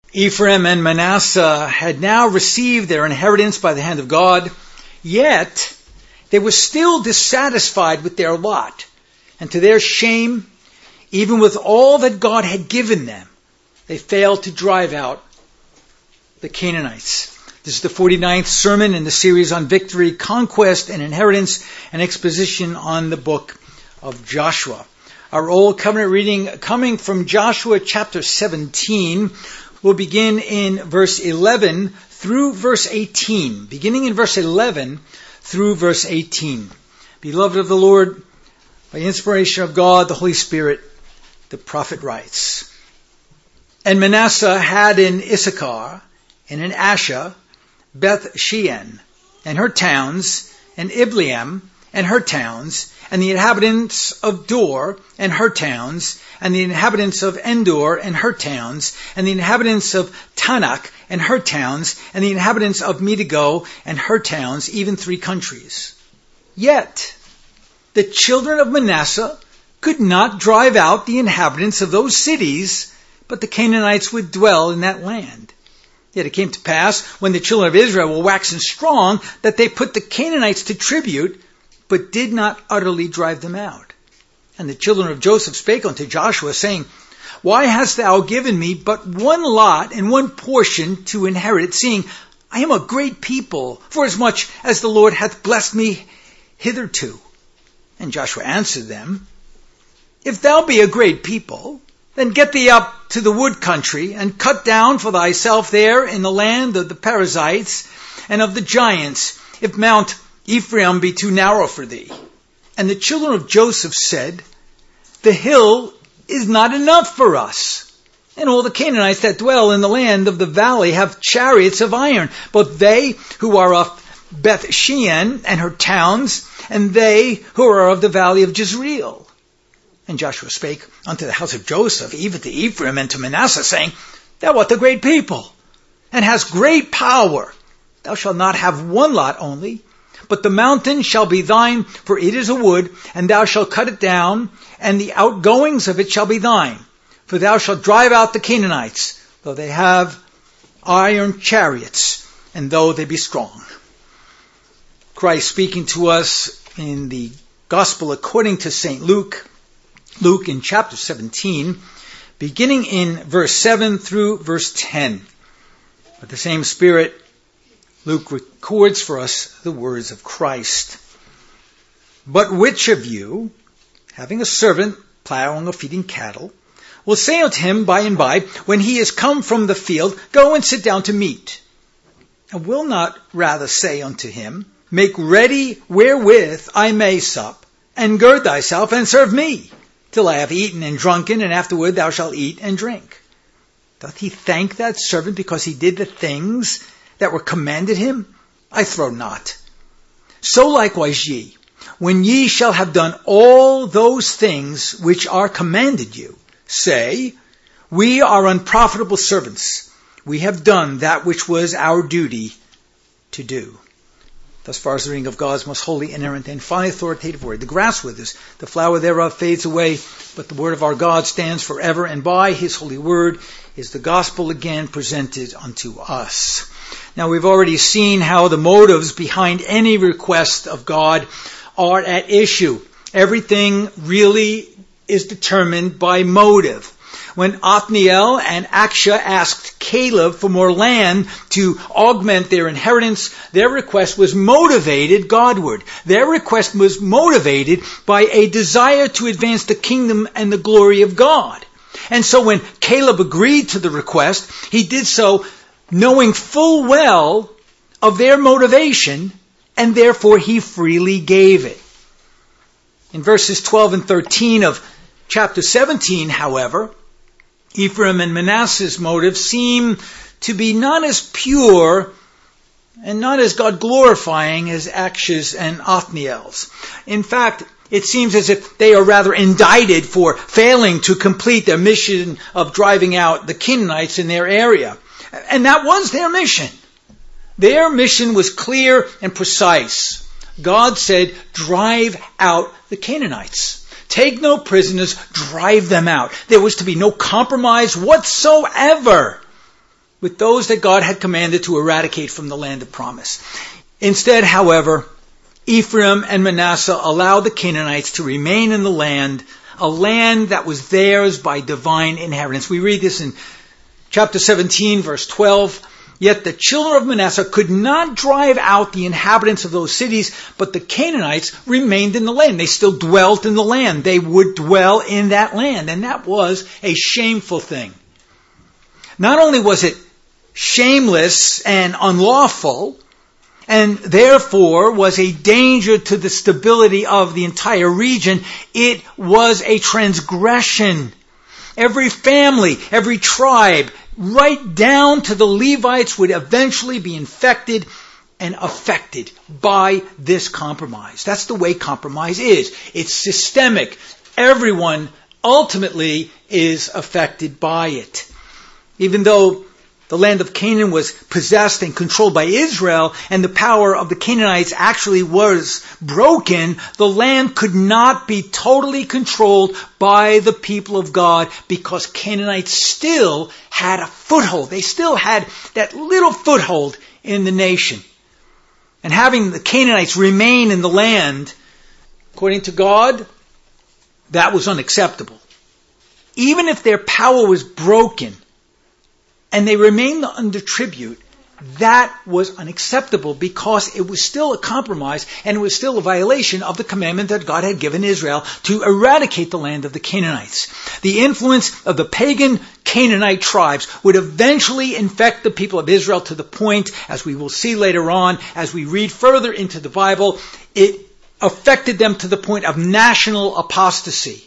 Ephraim and Manasseh had now received their inheritance by the hand of God, yet they were still dissatisfied with their lot. And to their shame, even with all that God had given them, they failed to drive out the Canaanites. This is the 49th sermon in the series on victory, conquest, and inheritance, and exposition on the book of Joshua. Our Old Covenant reading coming from Joshua chapter 17. We'll begin in verse 11 through verse 18. Beginning in verse 11 through verse 18. Beloved of the Lord, by inspiration of God, the Holy Spirit, the prophet writes, And Manasseh had in Issachar and in Asher Beth Shean and her towns, and Ibleam and her towns, and the inhabitants of Dor and her towns, and the inhabitants of Endor and her towns, and the inhabitants of Tanakh and her towns, and the inhabitants of Medigo and her towns, even 3 countries. Yet the children of Manasseh could not drive out the inhabitants of those cities, but the Canaanites would dwell in that land. Yet it came to pass, when the children of Israel were waxen strong, that they put the Canaanites to tribute, but did not utterly drive them out. And the children of Joseph spake unto Joshua, saying, Why hast thou given me but one lot and one portion to inherit, seeing I am a great people, forasmuch as the Lord hath blessed me hitherto? And Joshua answered them, If thou be a great people, then get thee up to the wood country, and cut down for thyself there in the land of the Perizzites and of the giants, if Mount Ephraim be too narrow for thee. And the children of Joseph said, The hill is not enough for us. And all the Canaanites that dwell in the land of the valley have chariots of iron, both they who are of Beth Shean and her towns, and they who are of the valley of Jezreel. And Joshua spake unto the house of Joseph, even to Ephraim and to Manasseh, saying, Thou art a great people, and hast great power. Thou shalt not have one lot only, but the mountain shall be thine, for it is a wood, and thou shalt cut it down, and the outgoings of it shall be thine. For thou shalt drive out the Canaanites, though they have iron chariots, and though they be strong. Christ speaking to us in the Gospel according to St. Luke in chapter 17, beginning in verse 7 through verse 10. With the same Spirit, Luke records for us the words of Christ. But which of you, having a servant plowing or feeding cattle, will say unto him by and by, when he is come from the field, Go and sit down to meat? And will not rather say unto him, Make ready wherewith I may sup, and gird thyself, and serve me, till I have eaten and drunken, and afterward thou shalt eat and drink? Doth he thank that servant because he did the things that were commanded him? I trow not. So likewise ye, when ye shall have done all those things which are commanded you, say, We are unprofitable servants. We have done that which was our duty to do. Thus far as the reading of God's most holy, inerrant, and finally authoritative word. The grass withers, the flower thereof fades away, but the word of our God stands forever, and by his holy word is the gospel again presented unto us. Now we've already seen how the motives behind any request of God are at issue. Everything really is determined by motive. When Othniel and Achsah asked Caleb for more land to augment their inheritance, their request was motivated Godward. Their request was motivated by a desire to advance the kingdom and the glory of God. And so when Caleb agreed to the request, he did so knowing full well of their motivation, and therefore he freely gave it. In verses 12 and 13 of chapter 17, however, Ephraim and Manasseh's motives seem to be not as pure and not as God-glorifying as Achsah's and Othniel's. In fact, it seems as if they are rather indicted for failing to complete their mission of driving out the Canaanites in their area. And that was their mission. Their mission was clear and precise. God said, drive out the Canaanites. Take no prisoners, drive them out. There was to be no compromise whatsoever. with those that God had commanded to eradicate from the land of promise. Instead, however, Ephraim and Manasseh allowed the Canaanites to remain in the land, a land that was theirs by divine inheritance. We read this in chapter 17, verse 12. Yet the children of Manasseh could not drive out the inhabitants of those cities, but the Canaanites remained in the land. They still dwelt in the land. They would dwell in that land, and that was a shameful thing. Not only was it shameless and unlawful, and therefore was a danger to the stability of the entire region, it was a transgression. Every family, every tribe, right down to the Levites, would eventually be infected and affected by this compromise. That's the way compromise is. It's systemic. Everyone ultimately is affected by it. Even though the land of Canaan was possessed and controlled by Israel, and the power of the Canaanites actually was broken, the land could not be totally controlled by the people of God, because Canaanites still had a foothold. They still had that little foothold in the nation. And having the Canaanites remain in the land, according to God, that was unacceptable. Even if their power was broken, and they remained under tribute, that was unacceptable, because it was still a compromise and it was still a violation of the commandment that God had given Israel to eradicate the land of the Canaanites. The influence of the pagan Canaanite tribes would eventually infect the people of Israel to the point, as we will see later on, as we read further into the Bible, it affected them to the point of national apostasy.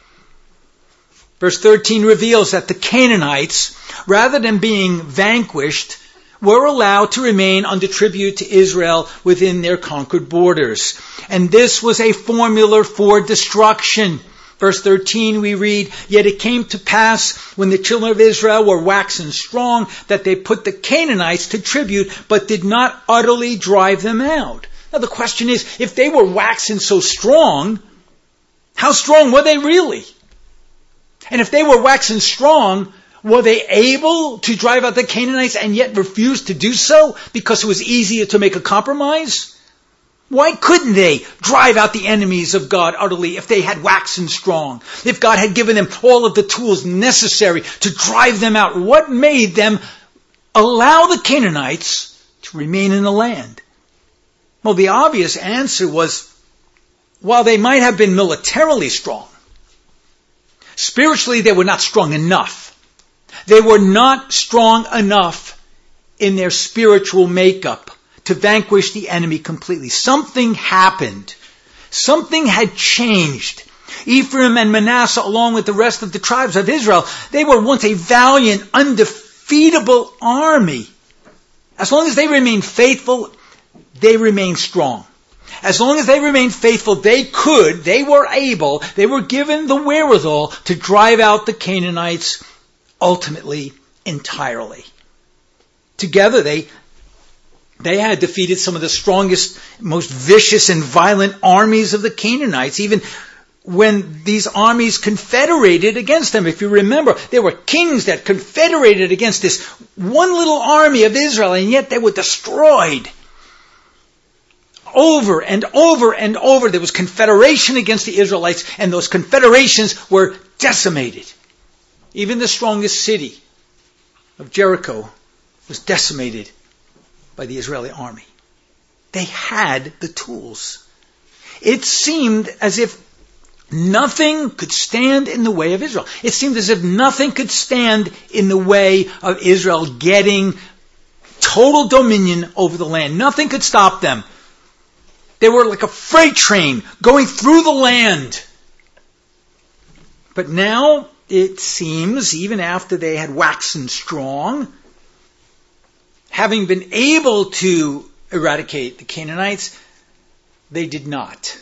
Verse 13 reveals that the Canaanites, rather than being vanquished, were allowed to remain under tribute to Israel within their conquered borders. And this was a formula for destruction. Verse 13 we read, Yet it came to pass, when the children of Israel were waxen strong, that they put the Canaanites to tribute, but did not utterly drive them out. Now the question is, if they were waxen so strong, how strong were they really? And if they were waxen strong, were they able to drive out the Canaanites and yet refuse to do so because it was easier to make a compromise? Why couldn't they drive out the enemies of God utterly if they had waxen strong? If God had given them all of the tools necessary to drive them out, what made them allow the Canaanites to remain in the land? Well, the obvious answer was, while they might have been militarily strong, spiritually they were not strong enough. They were not strong enough in their spiritual makeup to vanquish the enemy completely. Something happened. Something had changed. Ephraim and Manasseh, along with the rest of the tribes of Israel, they were once a valiant, undefeatable army. As long as they remained faithful, they remained strong. As long as they remained faithful, they were given the wherewithal to drive out the Canaanites ultimately, entirely. Together they had defeated some of the strongest, most vicious and violent armies of the Canaanites, even when these armies confederated against them. If you remember, there were kings that confederated against this one little army of Israel, and yet they were destroyed. Over and over and over, there was confederation against the Israelites, and those confederations were decimated. Even the strongest city of Jericho was decimated by the Israeli army. They had the tools. It seemed as if nothing could stand in the way of Israel. It seemed as if nothing could stand in the way of Israel getting total dominion over the land. Nothing could stop them. They were like a freight train going through the land. But now, it seems, even after they had waxen strong, having been able to eradicate the Canaanites, they did not.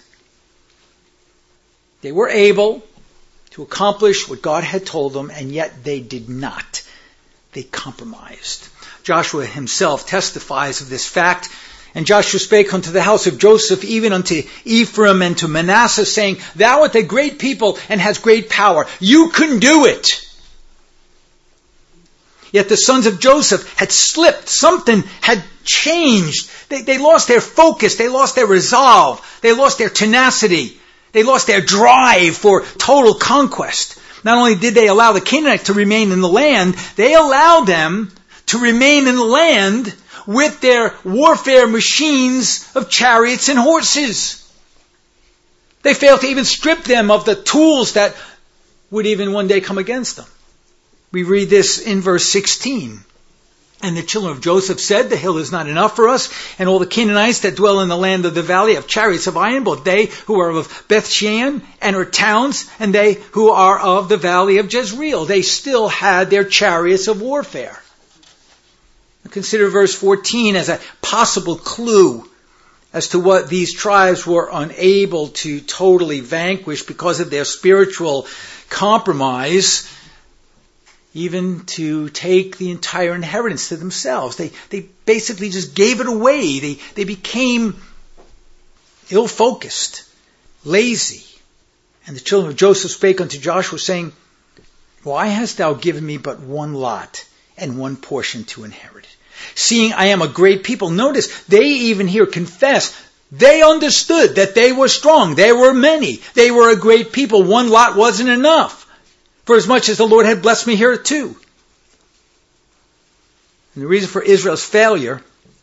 They were able to accomplish what God had told them, and yet they did not. They compromised. Joshua himself testifies of this fact. And Joshua spake unto the house of Joseph, even unto Ephraim and to Manasseh, saying, Thou art a great people and hast great power. You can do it. Yet the sons of Joseph had slipped. Something had changed. They lost their focus. They lost their resolve. They lost their tenacity. They lost their drive for total conquest. Not only did they allow the Canaanites to remain in the land, they allowed them to remain in the land with their warfare machines of chariots and horses. They failed to even strip them of the tools that would even one day come against them. We read this in verse 16. And the children of Joseph said, the hill is not enough for us, and all the Canaanites that dwell in the land of the valley have chariots of iron, both they who are of Beth-shean and her towns, and they who are of the valley of Jezreel. They still had their chariots of warfare. Consider verse 14 as a possible clue as to what these tribes were unable to totally vanquish because of their spiritual compromise, even to take the entire inheritance to themselves. They basically just gave it away. They became ill-focused, lazy. And the children of Joseph spake unto Joshua, saying, Why hast thou given me but one lot and one portion to inherit? Seeing I am a great people. Notice, they even here confess, they understood that they were strong. They were many. They were a great people. One lot wasn't enough, for as much as the Lord had blessed me here too. And the reason for Israel's failure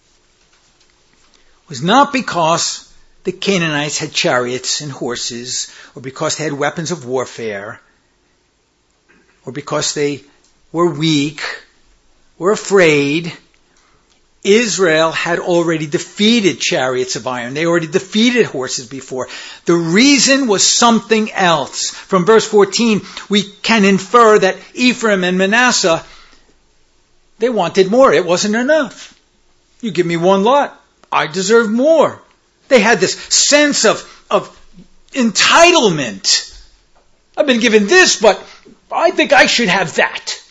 was not because the Canaanites had chariots and horses, or because they had weapons of warfare, or because they were weak or afraid. Israel had already defeated chariots of iron. They already defeated horses before. The reason was something else. From verse 14, we can infer that Ephraim and Manasseh, they wanted more. It wasn't enough. You give me one lot, I deserve more. They had this sense of entitlement. I've been given this, but I think I should have that.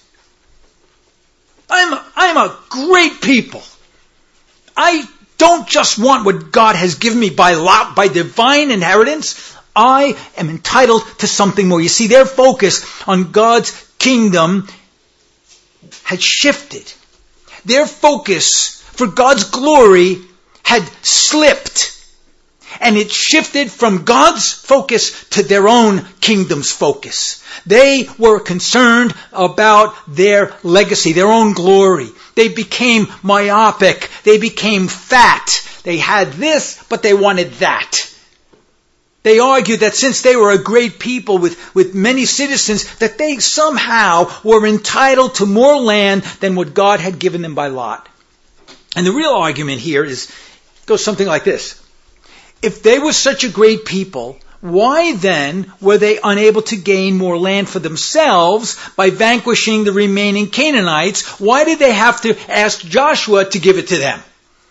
I'm a great people. I don't just want what God has given me by lot, by divine inheritance. I am entitled to something more. You see, their focus on God's kingdom had shifted. Their focus for God's glory had slipped. And it shifted from God's focus to their own kingdom's focus. They were concerned about their legacy, their own glory. They became myopic. They became fat. They had this, but they wanted that. They argued that since they were a great people with many citizens, that they somehow were entitled to more land than what God had given them by lot. And the real argument here goes something like this. If they were such a great people, why then were they unable to gain more land for themselves by vanquishing the remaining Canaanites? Why did they have to ask Joshua to give it to them?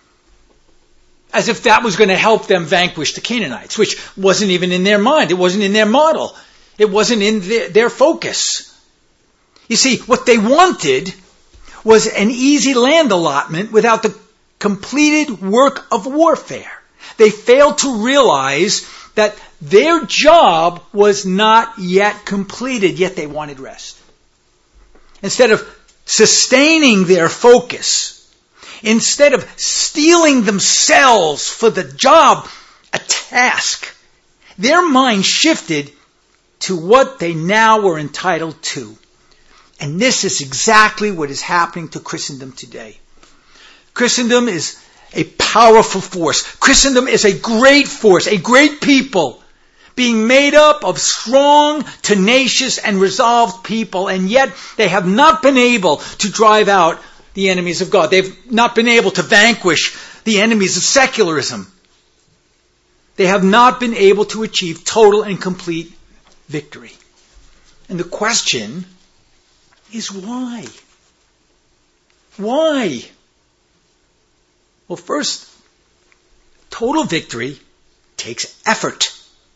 As if that was going to help them vanquish the Canaanites, which wasn't even in their mind. It wasn't in their model. It wasn't in their focus. You see, what they wanted was an easy land allotment without the completed work of warfare. They failed to realize that their job was not yet completed, yet they wanted rest. Instead of sustaining their focus, instead of steeling themselves for the job, a task, their mind shifted to what they now were entitled to. And this is exactly what is happening to Christendom today. Christendom is a powerful force. Christendom is a great force, a great people, being made up of strong, tenacious, and resolved people, and yet they have not been able to drive out the enemies of God. They've not been able to vanquish the enemies of secularism. They have not been able to achieve total and complete victory. And the question is why? Why? Well, first, total victory takes effort.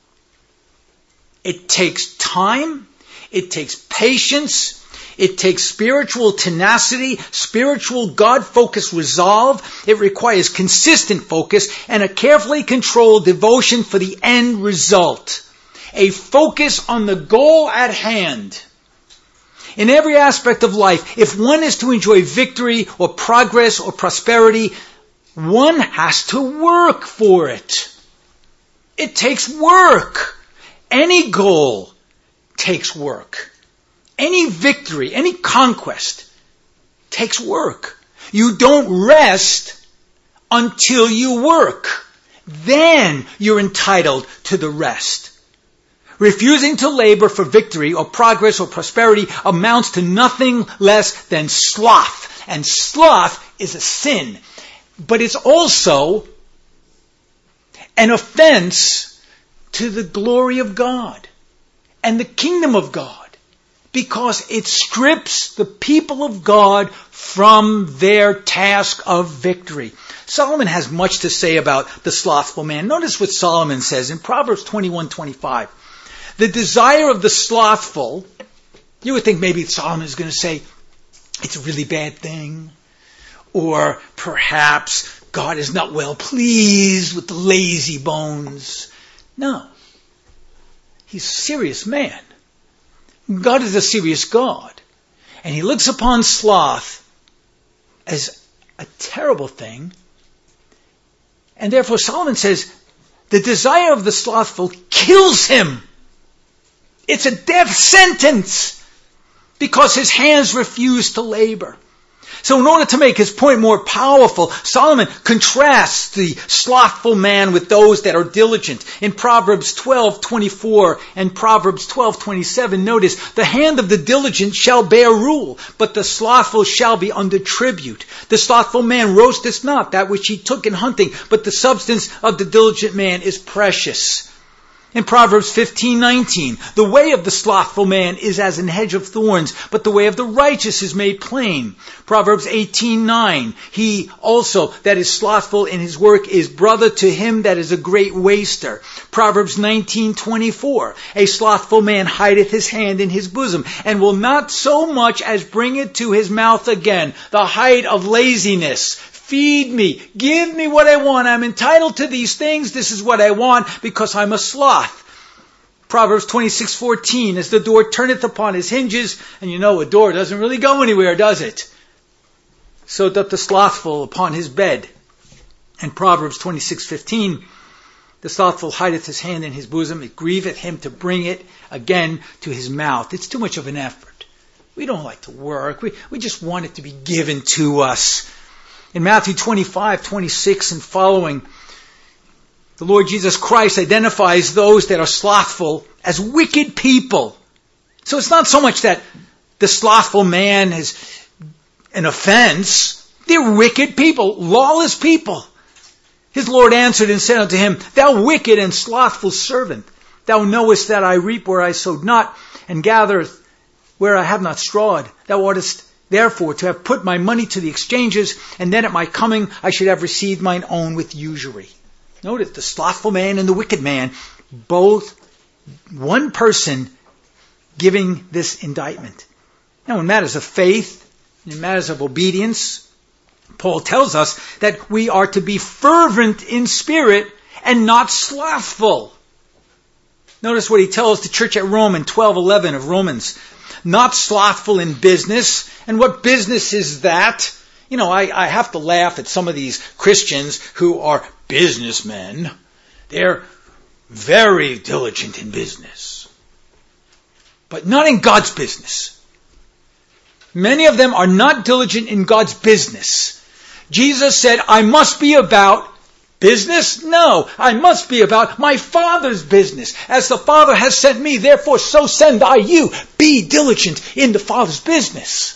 It takes time. It takes patience. It takes spiritual tenacity, spiritual God-focused resolve. It requires consistent focus and a carefully controlled devotion for the end result. A focus on the goal at hand. In every aspect of life, if one is to enjoy victory or progress or prosperity, one has to work for it. It takes work. Any goal takes work. Any victory, any conquest takes work. You don't rest until you work. Then you're entitled to the rest. Refusing to labor for victory or progress or prosperity amounts to nothing less than sloth. And sloth is a sin. But it's also an offense to the glory of God and the kingdom of God, because it strips the people of God from their task of victory. Solomon has much to say about the slothful man. Notice what Solomon says in Proverbs 21:25. The desire of the slothful, you would think maybe Solomon is going to say, it's a really bad thing. Or perhaps God is not well pleased with the lazy bones. No. He's a serious man. God is a serious God. And he looks upon sloth as a terrible thing. And therefore Solomon says, the desire of the slothful kills him. It's a death sentence because his hands refuse to labor. So in order to make his point more powerful, Solomon contrasts the slothful man with those that are diligent. In Proverbs 12:24 and Proverbs 12:27, notice, the hand of the diligent shall bear rule, but the slothful shall be under tribute. The slothful man roasteth not that which he took in hunting, but the substance of the diligent man is precious. In Proverbs 15:19, the way of the slothful man is as an hedge of thorns, but the way of the righteous is made plain. Proverbs 18:9, he also that is slothful in his work is brother to him that is a great waster. Proverbs 19:24, a slothful man hideth his hand in his bosom, and will not so much as bring it to his mouth again. The height of laziness. Feed me. Give me what I want. I'm entitled to these things. This is what I want because I'm a sloth. Proverbs 26:14, as the door turneth upon his hinges, and you know a door doesn't really go anywhere, does it? So doth the slothful upon his bed. And Proverbs 26:15, the slothful hideth his hand in his bosom. It grieveth him to bring it again to his mouth. It's too much of an effort. We don't like to work. We just want it to be given to us. In Matthew 25:26 and following, the Lord Jesus Christ identifies those that are slothful as wicked people. So it's not so much that the slothful man is an offense. They're wicked people, lawless people. His Lord answered and said unto him, Thou wicked and slothful servant, thou knowest that I reap where I sowed not, and gather where I have not strawed. Thou oughtest therefore to have put my money to the exchanges, and then at my coming I should have received mine own with usury. Notice the slothful man and the wicked man, both one person giving this indictment. Now in matters of faith, in matters of obedience, Paul tells us that we are to be fervent in spirit and not slothful. Notice what he tells the church at Rome in 12:11 of Romans. Not slothful in business. And what business is that? You know, I have to laugh at some of these Christians who are businessmen. They're very diligent in business. But not in God's business. Many of them are not diligent in God's business. Jesus said, I must be about business? No, I must be about my Father's business. As the Father has sent me, therefore so send I you. Be diligent in the Father's business.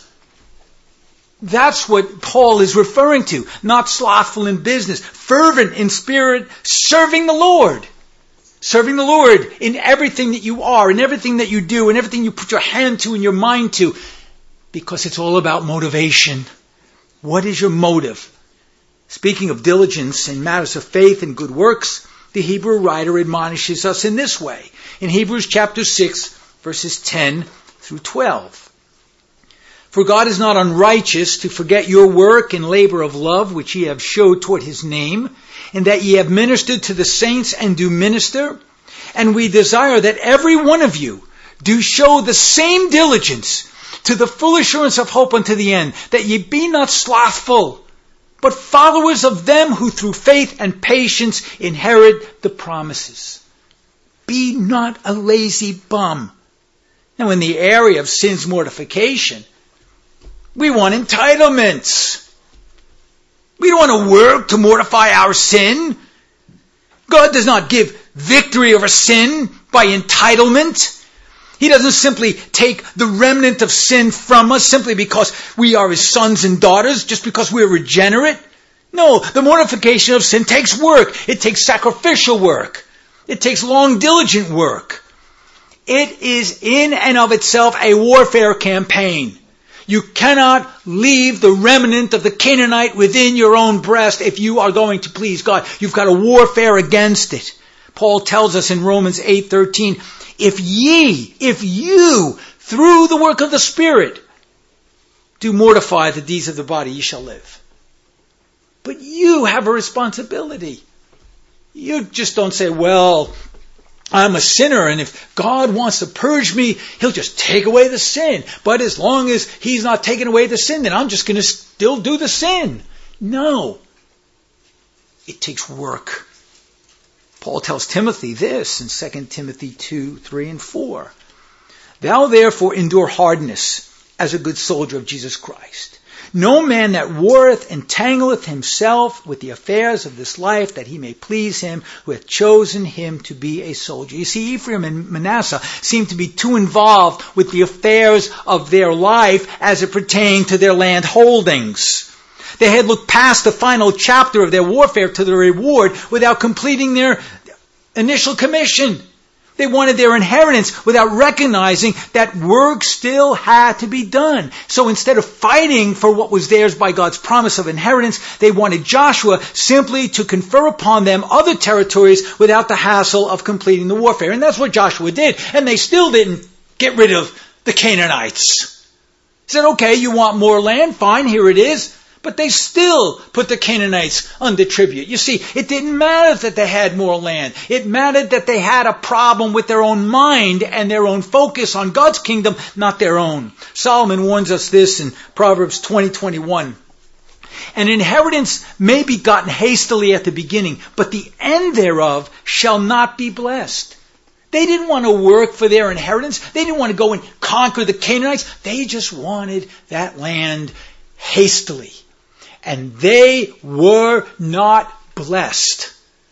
That's what Paul is referring to. Not slothful in business. Fervent in spirit, serving the Lord. Serving the Lord in everything that you are, in everything that you do, in everything you put your hand to and your mind to. Because it's all about motivation. What is your motive? Speaking of diligence in matters of faith and good works, the Hebrew writer admonishes us in this way. In Hebrews chapter 6, verses 10 through 12. For God is not unrighteous to forget your work and labor of love, which ye have showed toward his name, and that ye have ministered to the saints and do minister. And we desire that every one of you do show the same diligence, to the full assurance of hope unto the end, that ye be not slothful, but followers of them who through faith and patience inherit the promises. Be not a lazy bum. Now, in the area of sin's mortification, we want entitlements. We don't want to work to mortify our sin. God does not give victory over sin by entitlement. He doesn't simply take the remnant of sin from us simply because we are His sons and daughters, just because we're regenerate. No, the mortification of sin takes work. It takes sacrificial work. It takes long, diligent work. It is in and of itself a warfare campaign. You cannot leave the remnant of the Canaanite within your own breast if you are going to please God. You've got a warfare against it. Paul tells us in Romans 8:13, if you, through the work of the Spirit, do mortify the deeds of the body, ye shall live. But you have a responsibility. You just don't say, well, I'm a sinner, and if God wants to purge me, He'll just take away the sin. But as long as He's not taking away the sin, then I'm just going to still do the sin. No. It takes work. Paul tells Timothy this in 2 Timothy 2, 3, and 4. Thou therefore endure hardness as a good soldier of Jesus Christ. No man that warreth entangleth himself with the affairs of this life, that he may please him who hath chosen him to be a soldier. You see, Ephraim and Manasseh seem to be too involved with the affairs of their life as it pertained to their land holdings. They had looked past the final chapter of their warfare to the reward without completing their initial commission. They wanted their inheritance without recognizing that work still had to be done. So instead of fighting for what was theirs by God's promise of inheritance, they wanted Joshua simply to confer upon them other territories without the hassle of completing the warfare. And that's what Joshua did. And they still didn't get rid of the Canaanites. He said, okay, you want more land? Fine, here it is. But they still put the Canaanites under tribute. You see, it didn't matter that they had more land. It mattered that they had a problem with their own mind and their own focus on God's kingdom, not their own. Solomon warns us this in Proverbs 20:21. An inheritance may be gotten hastily at the beginning, but the end thereof shall not be blessed. They didn't want to work for their inheritance. They didn't want to go and conquer the Canaanites. They just wanted that land hastily. And they were not blessed.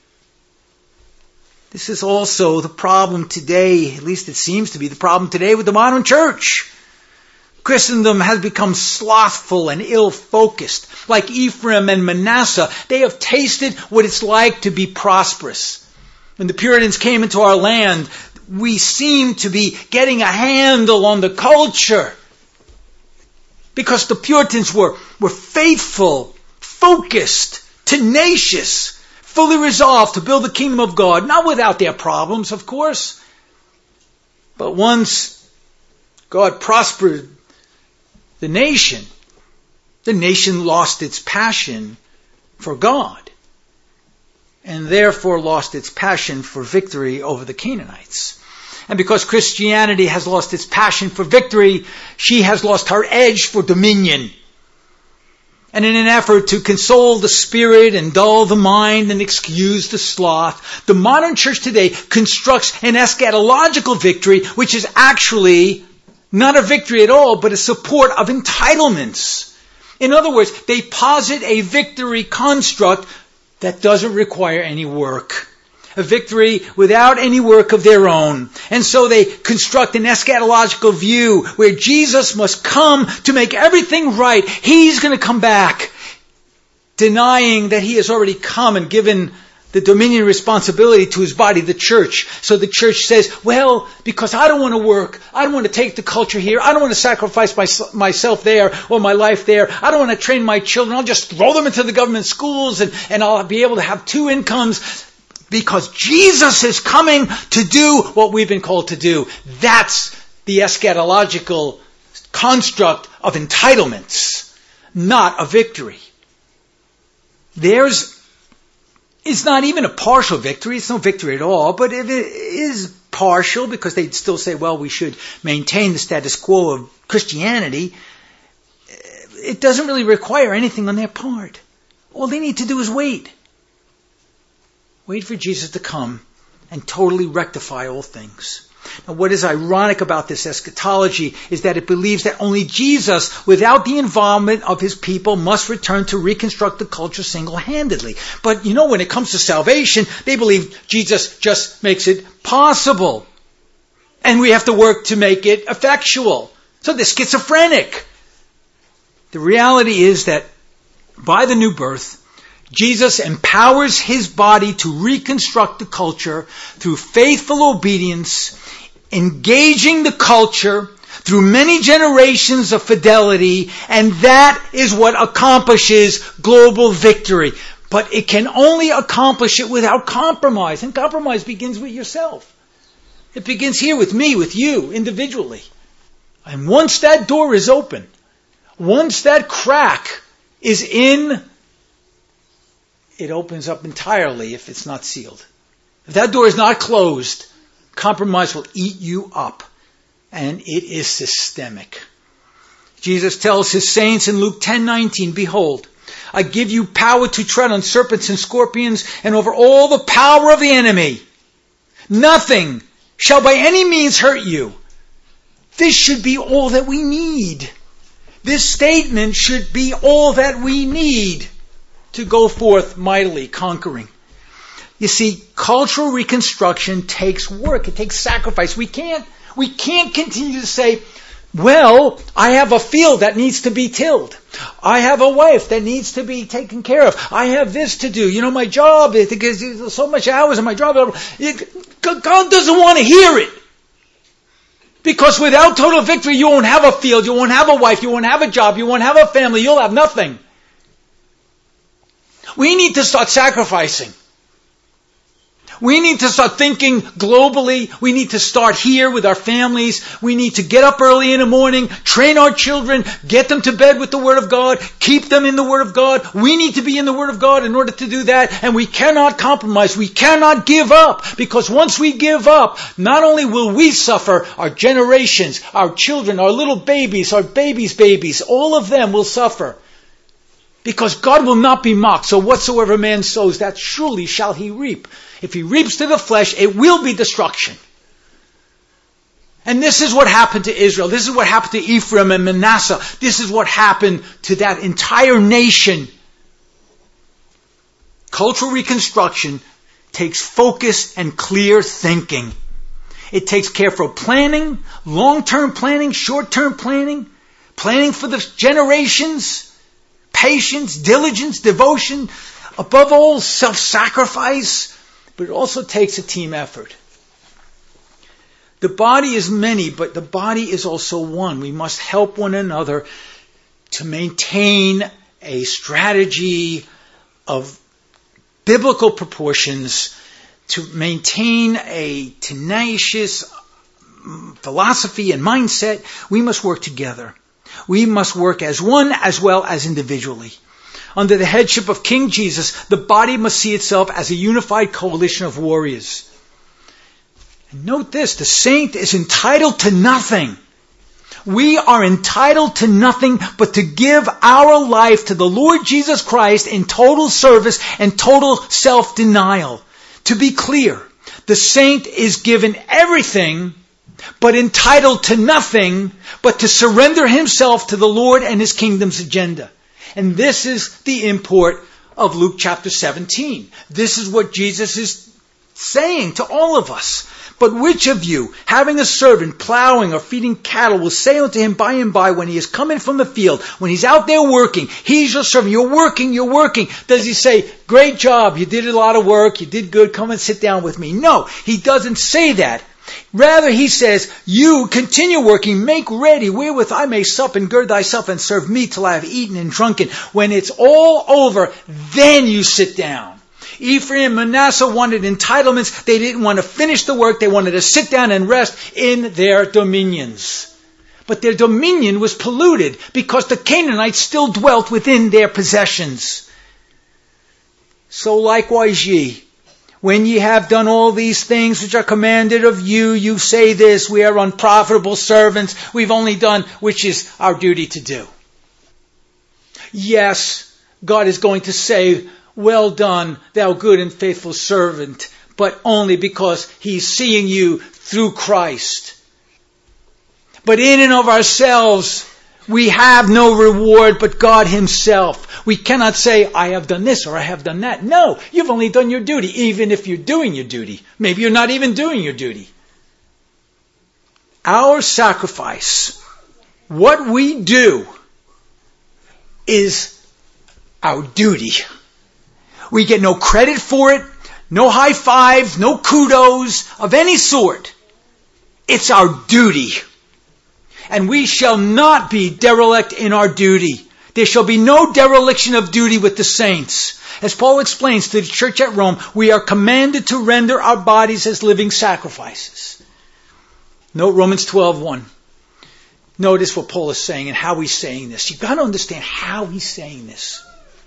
This is also the problem today, at least it seems to be the problem today with the modern church. Christendom has become slothful and ill-focused. Like Ephraim and Manasseh, they have tasted what it's like to be prosperous. When the Puritans came into our land, we seemed to be getting a handle on the culture. Because the Puritans were faithful, focused, tenacious, fully resolved to build the kingdom of God, not without their problems, of course. But once God prospered the nation lost its passion for God, and therefore lost its passion for victory over the Canaanites. And because Christianity has lost its passion for victory, she has lost her edge for dominion. And in an effort to console the spirit and dull the mind and excuse the sloth, the modern church today constructs an eschatological victory, which is actually not a victory at all, but a support of entitlements. In other words, they posit a victory construct that doesn't require any work. A victory without any work of their own. And so they construct an eschatological view where Jesus must come to make everything right. He's going to come back, denying that He has already come and given the dominion responsibility to His body, the church. So the church says, well, because I don't want to work, I don't want to take the culture here, I don't want to sacrifice myself there or my life there, I don't want to train my children, I'll just throw them into the government schools and I'll be able to have two incomes. Because Jesus is coming to do what we've been called to do. That's the eschatological construct of entitlements, not a victory. There's is not even a partial victory. It's no victory at all. But if it is partial, because they'd still say, well, we should maintain the status quo of Christianity, it doesn't really require anything on their part. All they need to do is wait. Wait for Jesus to come and totally rectify all things. Now, what is ironic about this eschatology is that it believes that only Jesus, without the involvement of his people, must return to reconstruct the culture single-handedly. But when it comes to salvation, they believe Jesus just makes it possible. And we have to work to make it effectual. So they're schizophrenic. The reality is that by the new birth, Jesus empowers his body to reconstruct the culture through faithful obedience, engaging the culture through many generations of fidelity, and that is what accomplishes global victory. But it can only accomplish it without compromise, and compromise begins with yourself. It begins here with me, with you, individually. And once that door is open, once that crack is in, it opens up entirely if it's not sealed. If that door is not closed, compromise will eat you up. And it is systemic. Jesus tells his saints in Luke 10:19, behold, I give you power to tread on serpents and scorpions and over all the power of the enemy. Nothing shall by any means hurt you. This should be all that we need. This statement should be all that we need to go forth mightily, conquering. You see, cultural reconstruction takes work. It takes sacrifice. We can't continue to say, well, I have a field that needs to be tilled. I have a wife that needs to be taken care of. I have this to do. My job, there's so much hours in my job. God doesn't want to hear it. Because without total victory, you won't have a field, you won't have a wife, you won't have a job, you won't have a family, you'll have nothing. We need to start sacrificing. We need to start thinking globally. We need to start here with our families. We need to get up early in the morning, train our children, get them to bed with the Word of God, keep them in the Word of God. We need to be in the Word of God in order to do that, and we cannot compromise. We cannot give up, because once we give up, not only will we suffer, our generations, our children, our little babies, our babies' babies, all of them will suffer. Because God will not be mocked. So whatsoever man sows, that surely shall he reap. If he reaps to the flesh, it will be destruction. And this is what happened to Israel. This is what happened to Ephraim and Manasseh. This is what happened to that entire nation. Cultural reconstruction takes focus and clear thinking. It takes careful planning, long-term planning, short-term planning, planning for the generations, patience, diligence, devotion, above all, self-sacrifice, but it also takes a team effort. The body is many, but the body is also one. We must help one another to maintain a strategy of biblical proportions, to maintain a tenacious philosophy and mindset. We must work together. We must work as one as well as individually. Under the headship of King Jesus, the body must see itself as a unified coalition of warriors. And note this, the saint is entitled to nothing. We are entitled to nothing but to give our life to the Lord Jesus Christ in total service and total self-denial. To be clear, the saint is given everything but entitled to nothing but to surrender himself to the Lord and his kingdom's agenda. And this is the import of Luke chapter 17. This is what Jesus is saying to all of us. But which of you, having a servant plowing or feeding cattle, will say unto him by and by, when he is coming from the field, when he's out there working, he's your servant, you're working. Does he say, great job, you did a lot of work, you did good, come and sit down with me? No, he doesn't say that. Rather, he says, you continue working, make ready, wherewith I may sup and gird thyself and serve me till I have eaten and drunken. When it's all over, then you sit down. Ephraim and Manasseh wanted entitlements. They didn't want to finish the work. They wanted to sit down and rest in their dominions. But their dominion was polluted because the Canaanites still dwelt within their possessions. So likewise ye, when ye have done all these things which are commanded of you, you say this, we are unprofitable servants. We've only done which is our duty to do. Yes, God is going to say, well done, thou good and faithful servant, but only because He's seeing you through Christ. But in and of ourselves, we have no reward but God Himself. We cannot say, I have done this or I have done that. No, you've only done your duty, even if you're doing your duty. Maybe you're not even doing your duty. Our sacrifice, what we do, is our duty. We get no credit for it, no high fives, no kudos of any sort. It's our duty. And we shall not be derelict in our duty. There shall be no dereliction of duty with the saints. As Paul explains to the church at Rome, we are commanded to render our bodies as living sacrifices. Note Romans 12:1. Notice what Paul is saying and how he's saying this. You've got to understand how he's saying this.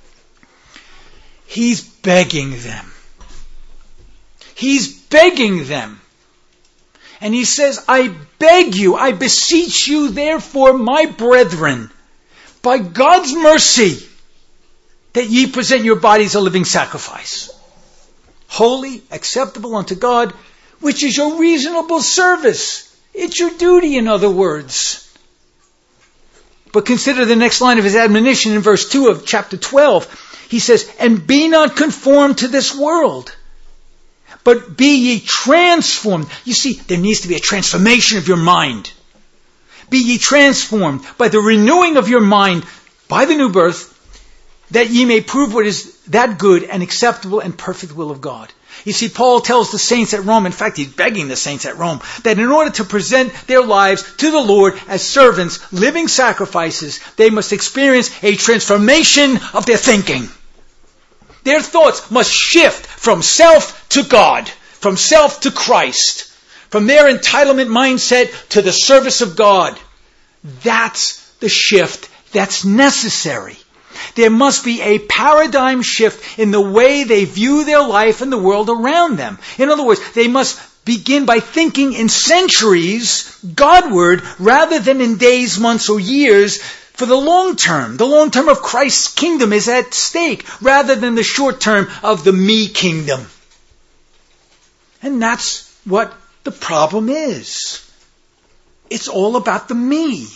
He's begging them. He's begging them. And he says, I beg you, I beseech you, therefore, my brethren, by God's mercy, that ye present your bodies a living sacrifice, holy, acceptable unto God, which is your reasonable service. It's your duty, in other words. But consider the next line of his admonition in verse 2 of chapter 12. He says, and be not conformed to this world, but be ye transformed. You see, there needs to be a transformation of your mind. Be ye transformed by the renewing of your mind by the new birth, that ye may prove what is that good and acceptable and perfect will of God. You see, Paul tells the saints at Rome, in fact, he's begging the saints at Rome, that in order to present their lives to the Lord as servants, living sacrifices, they must experience a transformation of their thinking. Their thoughts must shift from self to God, from self to Christ, from their entitlement mindset to the service of God. That's the shift that's necessary. There must be a paradigm shift in the way they view their life and the world around them. In other words, they must begin by thinking in centuries Godward rather than in days, months, or years. For the long term of Christ's kingdom is at stake rather than the short term of the me kingdom. And that's what the problem is. It's all about the me.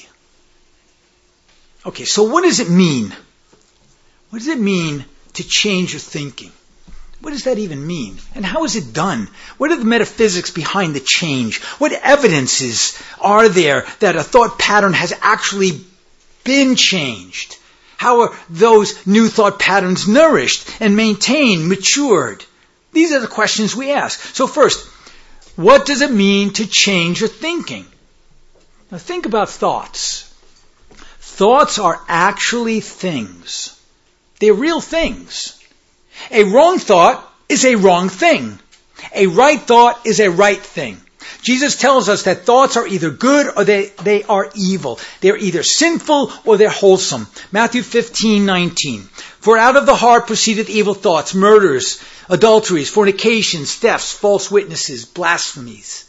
Okay, so what does it mean? What does it mean to change your thinking? What does that even mean? And how is it done? What are the metaphysics behind the change? What evidences are there that a thought pattern has actually been changed? How are those new thought patterns nourished and maintained, matured? These are the questions we ask. So first, what does it mean to change your thinking? Now think about thoughts. Thoughts are actually things. They're real things. A wrong thought is a wrong thing. A right thought is a right thing. Jesus tells us that thoughts are either good or they are evil. They're either sinful or they're wholesome. Matthew 15:19. For out of the heart proceedeth evil thoughts, murders, adulteries, fornications, thefts, false witnesses, blasphemies.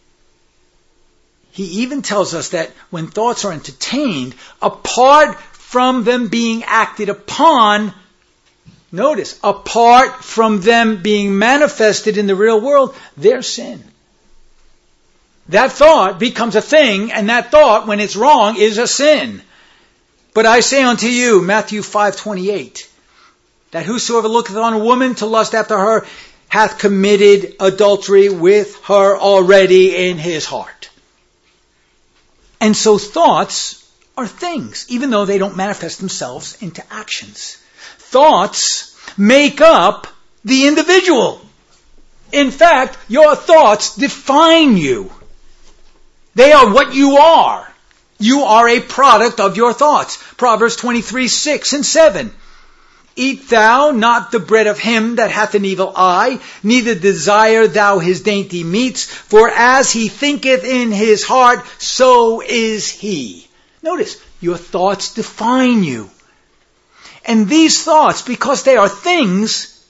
He even tells us that when thoughts are entertained, apart from them being acted upon, notice, apart from them being manifested in the real world, they're sin. That thought becomes a thing, and that thought, when it's wrong, is a sin. But I say unto you, Matthew 5:28, that whosoever looketh on a woman to lust after her hath committed adultery with her already in his heart. And so thoughts are things, even though they don't manifest themselves into actions. Thoughts make up the individual. In fact, your thoughts define you. They are what you are. You are a product of your thoughts. Proverbs 23:6 and 7. Eat thou not the bread of him that hath an evil eye, neither desire thou his dainty meats, for as he thinketh in his heart, so is he. Notice, your thoughts define you. And these thoughts, because they are things,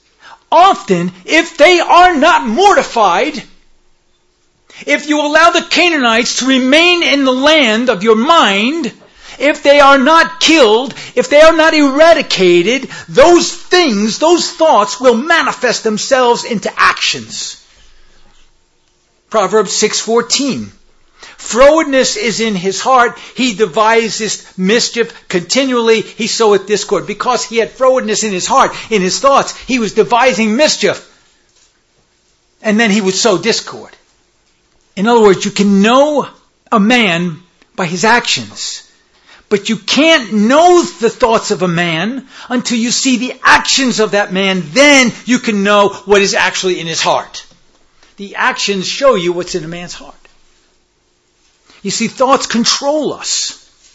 often, if they are not mortified, if you allow the Canaanites to remain in the land of your mind, if they are not killed, if they are not eradicated, those things, those thoughts will manifest themselves into actions. Proverbs 6:14. Frowardness is in his heart. He deviseth mischief continually. He soweth discord. Because he had frowardness in his heart, in his thoughts, he was devising mischief. And then he would sow discord. In other words, you can know a man by his actions. But you can't know the thoughts of a man until you see the actions of that man. Then you can know what is actually in his heart. The actions show you what's in a man's heart. You see, thoughts control us.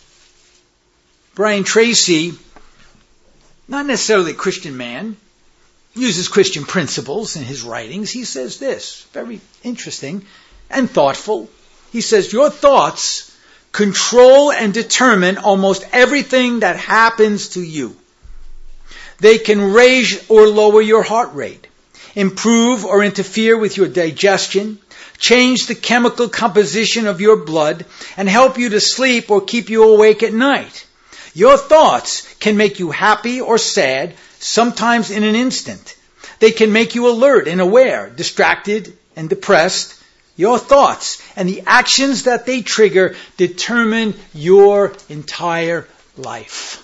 Brian Tracy, not necessarily a Christian man, uses Christian principles in his writings. He says this, very interesting and thoughtful. He says, your thoughts control and determine almost everything that happens to you. They can raise or lower your heart rate, improve or interfere with your digestion, change the chemical composition of your blood, and help you to sleep or keep you awake at night. Your thoughts can make you happy or sad, sometimes in an instant. They can make you alert and aware, distracted and depressed. Your thoughts and the actions that they trigger determine your entire life.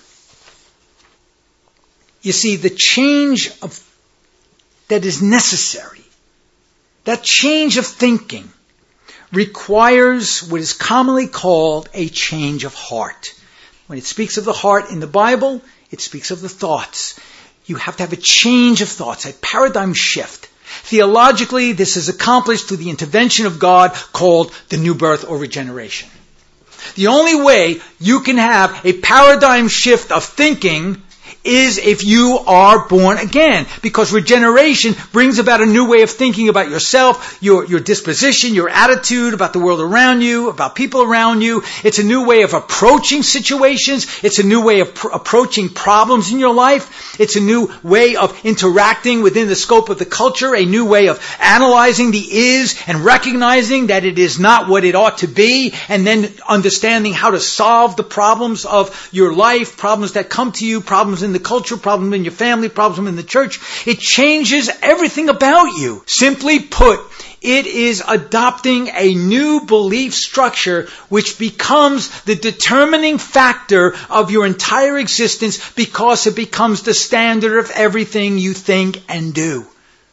You see, the change that is necessary, that change of thinking, requires what is commonly called a change of heart. When it speaks of the heart in the Bible, it speaks of the thoughts. You have to have a change of thoughts, a paradigm shift. Theologically, this is accomplished through the intervention of God called the new birth or regeneration. The only way you can have a paradigm shift of thinking is if you are born again. Because regeneration brings about a new way of thinking about yourself, your disposition, your attitude, about the world around you, about people around you. It's a new way of approaching situations. It's a new way of approaching problems in your life. It's a new way of interacting within the scope of the culture, a new way of analyzing the is and recognizing that it is not what it ought to be, and then understanding how to solve the problems of your life, problems that come to you, problems in the culture, problems in your family, problems in the church. It changes everything about you. Simply put, it is adopting a new belief structure which becomes the determining factor of your entire existence because it becomes the standard of everything you think and do.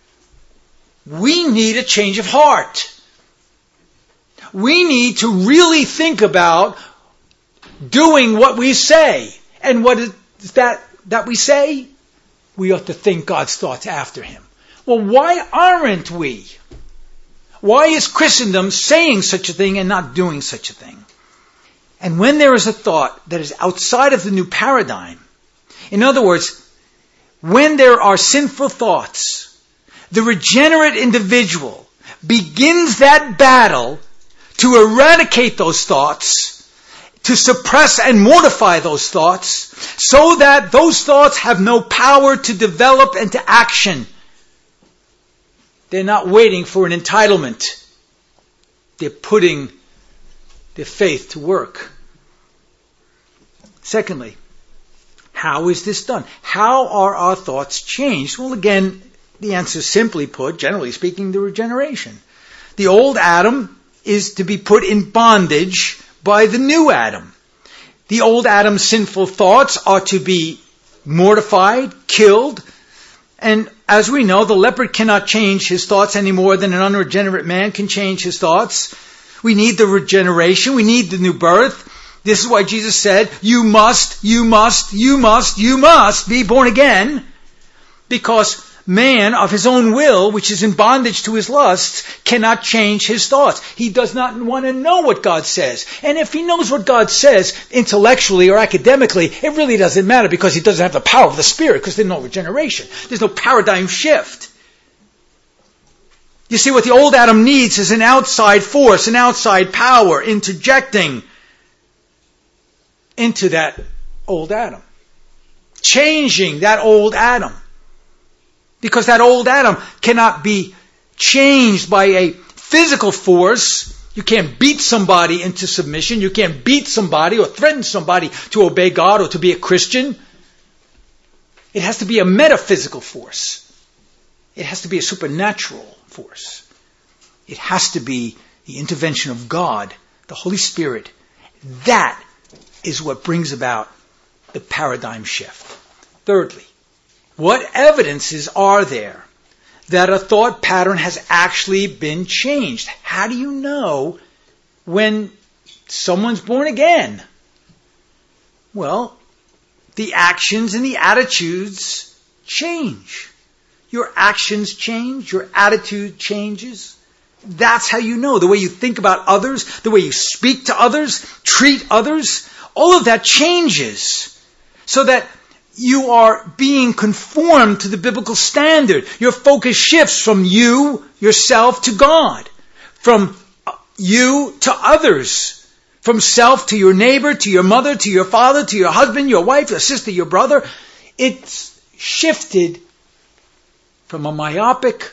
We need a change of heart. We need to really think about doing what we say. And what is that we say? We ought to think God's thoughts after Him. Well, why aren't we? Why is Christendom saying such a thing and not doing such a thing? And when there is a thought that is outside of the new paradigm, in other words, when there are sinful thoughts, the regenerate individual begins that battle to eradicate those thoughts, to suppress and mortify those thoughts, so that those thoughts have no power to develop into action. They're not waiting for an entitlement. They're putting their faith to work. Secondly, how is this done? How are our thoughts changed? Well, again, the answer is simply put, generally speaking, the regeneration. The old Adam is to be put in bondage by the new Adam. The old Adam's sinful thoughts are to be mortified, killed, and as we know, the leopard cannot change his thoughts any more than an unregenerate man can change his thoughts. We need the regeneration. We need the new birth. This is why Jesus said, you must be born again, because man of his own will, which is in bondage to his lusts, cannot change his thoughts. He does not want to know what God says. And if he knows what God says intellectually or academically, it really doesn't matter because he doesn't have the power of the Spirit because there's no regeneration. There's no paradigm shift. You see, what the old Adam needs is an outside force, an outside power interjecting into that old Adam. Changing that old Adam. Because that old Adam cannot be changed by a physical force. You can't beat somebody into submission. You can't beat somebody or threaten somebody to obey God or to be a Christian. It has to be a metaphysical force. It has to be a supernatural force. It has to be the intervention of God, the Holy Spirit. That is what brings about the paradigm shift. Thirdly, what evidences are there that a thought pattern has actually been changed? How do you know when someone's born again? Well, the actions and the attitudes change. Your actions change, your attitude changes. That's how you know. The way you think about others, the way you speak to others, treat others, all of that changes. So that you are being conformed to the biblical standard. Your focus shifts from you, yourself, to God. From you to others. From self to your neighbor, to your mother, to your father, to your husband, your wife, your sister, your brother. It's shifted from a myopic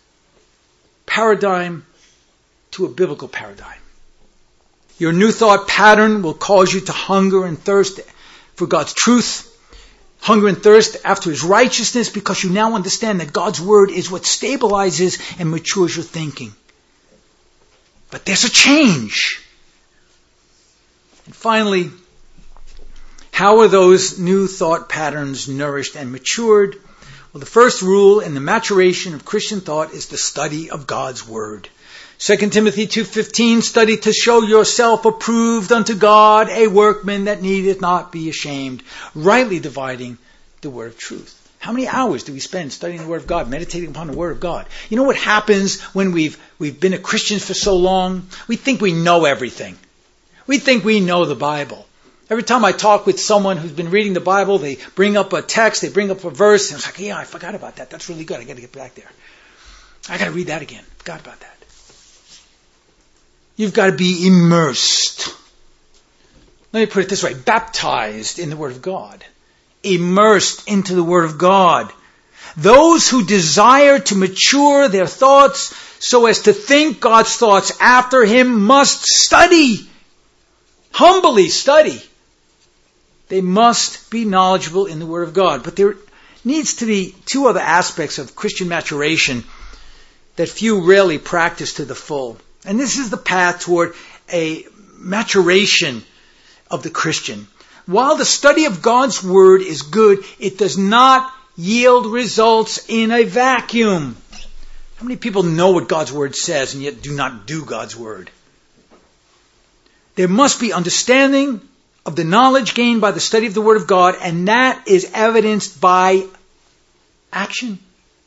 paradigm to a biblical paradigm. Your new thought pattern will cause you to hunger and thirst for God's truth, hunger and thirst after His righteousness, because you now understand that God's Word is what stabilizes and matures your thinking. But there's a change. And finally, how are those new thought patterns nourished and matured? Well, the first rule in the maturation of Christian thought is the study of God's Word. 2 Timothy 2:15, study to show yourself approved unto God, a workman that needeth not be ashamed, rightly dividing the word of truth. How many hours do we spend studying the Word of God, meditating upon the Word of God? You know what happens when we've been a Christian for so long? We think we know everything. We think we know the Bible. Every time I talk with someone who's been reading the Bible, they bring up a text, they bring up a verse, and it's like, yeah, I forgot about that. That's really good. I got to get back there. I got to read that again. Forgot about that. You've got to be immersed. Let me put it this way. Baptized in the Word of God. Immersed into the Word of God. Those who desire to mature their thoughts so as to think God's thoughts after Him must study. Humbly study. They must be knowledgeable in the Word of God. But there needs to be two other aspects of Christian maturation that few rarely practice to the full. And this is the path toward a maturation of the Christian. While the study of God's Word is good, it does not yield results in a vacuum. How many people know what God's Word says and yet do not do God's Word? There must be understanding of the knowledge gained by the study of the Word of God, and that is evidenced by action.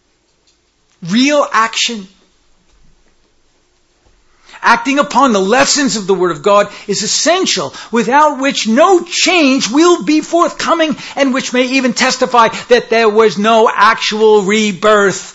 Real action. Acting upon the lessons of the Word of God is essential, without which no change will be forthcoming, and which may even testify that there was no actual rebirth.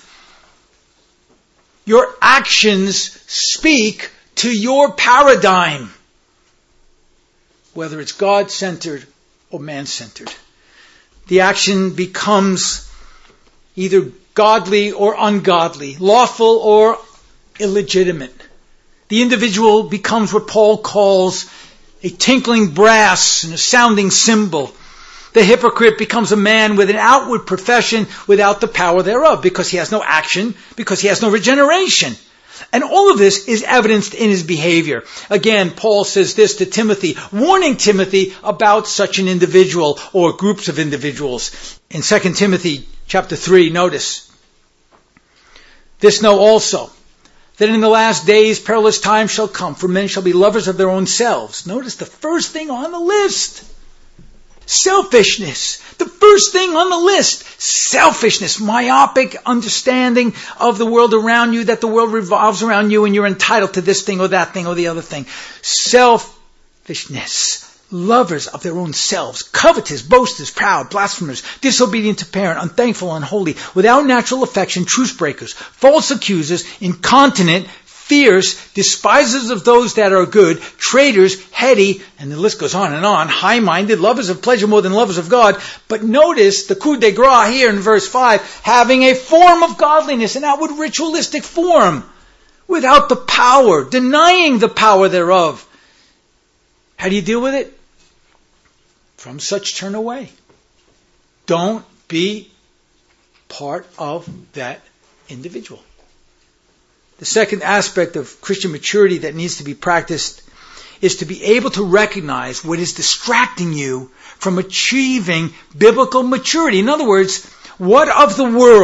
Your actions speak to your paradigm, whether it's God-centered or man-centered. The action becomes either godly or ungodly, lawful or illegitimate. The individual becomes what Paul calls a tinkling brass and a sounding cymbal. The hypocrite becomes a man with an outward profession without the power thereof, because he has no action, because he has no regeneration. And all of this is evidenced in his behavior. Again, Paul says this to Timothy, warning Timothy about such an individual or groups of individuals. In 2 Timothy chapter 3, notice, this know also, that in the last days perilous times shall come, for men shall be lovers of their own selves. Notice the first thing on the list. Selfishness. The first thing on the list. Selfishness. Myopic understanding of the world around you, that the world revolves around you and you're entitled to this thing or that thing or the other thing. Selfishness. Lovers of their own selves, covetous, boasters, proud, blasphemers, disobedient to parent, unthankful, unholy, without natural affection, truce breakers, false accusers, incontinent, fierce, despisers of those that are good, traitors, heady, and the list goes on and on, high-minded, lovers of pleasure more than lovers of God. But notice the coup de grace here in verse 5, having a form of godliness, an outward ritualistic form, without the power, denying the power thereof. How do you deal with it? From such turn away. Don't be part of that individual. The second aspect of Christian maturity that needs to be practiced is to be able to recognize what is distracting you from achieving biblical maturity. In other words, what of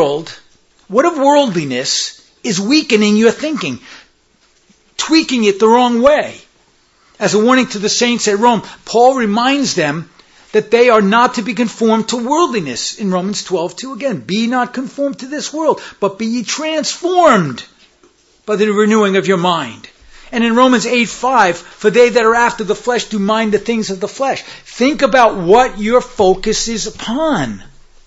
worldliness is weakening your thinking, tweaking it the wrong way. As a warning to the saints at Rome, Paul reminds them that they are not to be conformed to worldliness. In Romans 12:2 again, be not conformed to this world, but be ye transformed by the renewing of your mind. And in Romans 8:5, for they that are after the flesh do mind the things of the flesh. Think about what your focus is upon.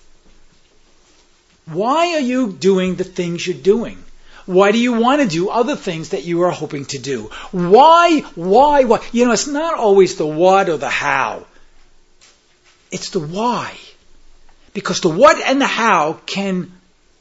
Why are you doing the things you're doing? Why do you want to do other things that you are hoping to do? Why? You know, it's not always the what or the how. It's the why. Because the what and the how can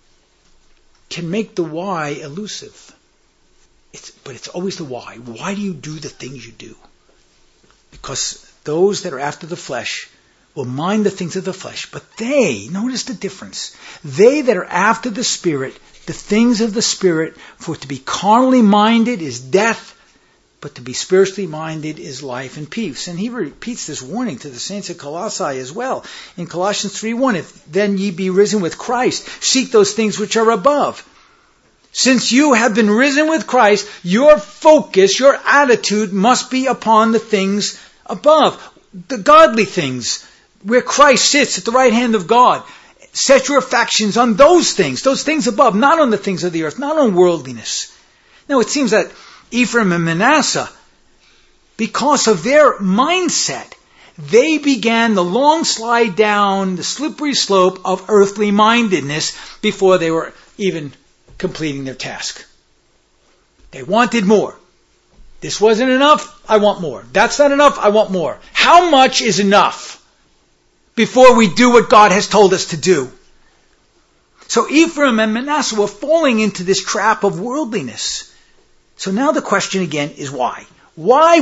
make the why elusive. But it's always the why. Why do you do the things you do? Because those that are after the flesh will mind the things of the flesh. But notice the difference. They that are after the Spirit, the things of the Spirit, for to be carnally minded is death, but to be spiritually minded is life and peace. And he repeats this warning to the saints at Colossae as well. In Colossians 3:1, if then ye be risen with Christ, seek those things which are above. Since you have been risen with Christ, your focus, your attitude must be upon the things above, the godly things, where Christ sits at the right hand of God. Set your affections on those things above, not on the things of the earth, not on worldliness. Now it seems that Ephraim and Manasseh, because of their mindset, they began the long slide down the slippery slope of earthly mindedness before they were even completing their task. They wanted more. This wasn't enough, I want more. That's not enough, I want more. How much is enough before we do what God has told us to do? So Ephraim and Manasseh were falling into this trap of worldliness. So now the question again is why? Why?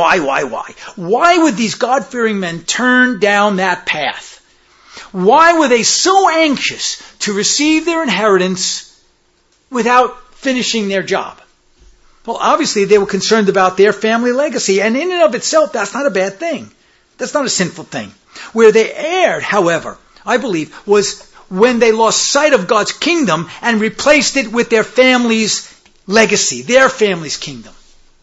Why would these God-fearing men turn down that path? Why were they so anxious to receive their inheritance without finishing their job? Well, obviously they were concerned about their family legacy, and in and of itself, that's not a bad thing. That's not a sinful thing. Where they erred, however, I believe, was when they lost sight of God's kingdom and replaced it with their family's legacy, their family's kingdom.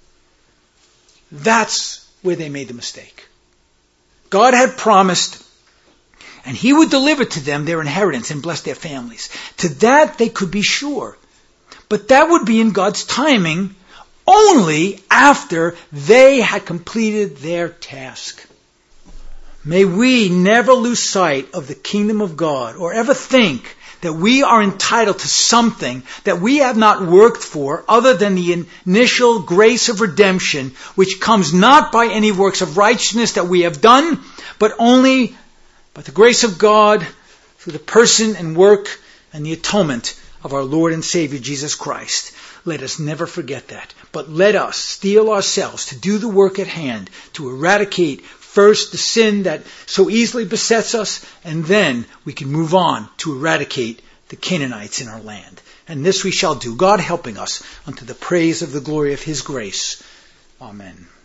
That's where they made the mistake. God had promised, and He would deliver to them their inheritance and bless their families. To that they could be sure. But that would be in God's timing only after they had completed their task. May we never lose sight of the kingdom of God or ever think that we are entitled to something that we have not worked for other than the initial grace of redemption, which comes not by any works of righteousness that we have done, but only by the grace of God through the person and work and the atonement of our Lord and Savior Jesus Christ. Let us never forget that. But let us steel ourselves to do the work at hand, to eradicate first the sin that so easily besets us, and then we can move on to eradicate the Canaanites in our land. And this we shall do, God helping us unto the praise of the glory of His grace. Amen.